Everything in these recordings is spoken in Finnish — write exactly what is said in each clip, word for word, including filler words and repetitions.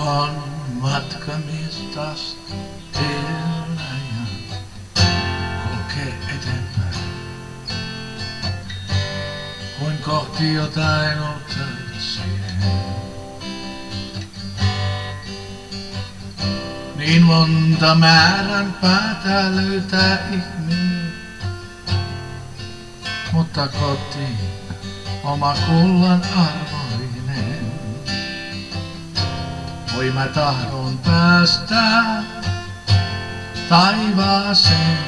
on matkamies taas tiellä ja kulkee eteenpäin. Kuin kohti jotain uutta siihen. Niin monta määrän päätä löytää ihminen, mutta koti oma kullan arvoinen. Oi mä tahdon päästä taivaaseen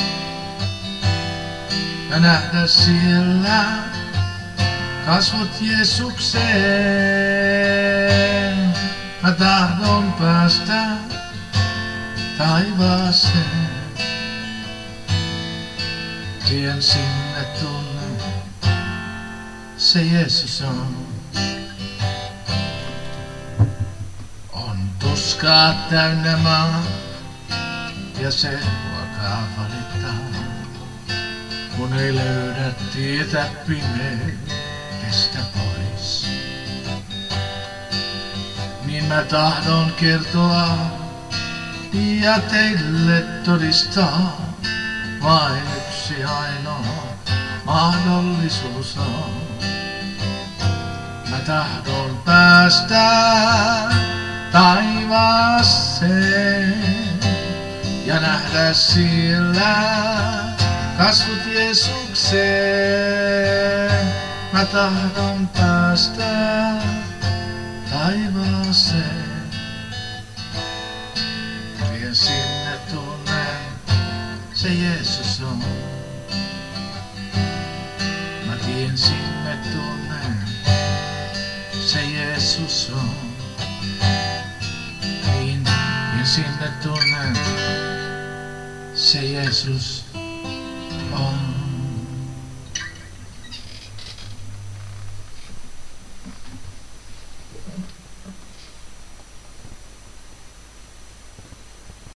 ja nähdä siellä kasvot Jeesukseen. Mä tahdon päästä taivaaseen, tien sinne tunnen, se Jeesus on. On tuskaa täynnä maa ja se ruokaa valittaa, kun ei löydä tietä pimeydestä pois. Niin mä tahdon kertoa ja teille todistaa, vain yksi ainoa mahdollisuus on. Mä tahdon päästä taivaaseen ja nähdä siellä kasvot Jeesukseen. Mä tahdon päästä taivaaseen. Tien sinne tunnen, se Jeesus on. Mä tien sinne tunnen, se Jeesus on. Niin, tien sinne tunnen, se Jeesus on.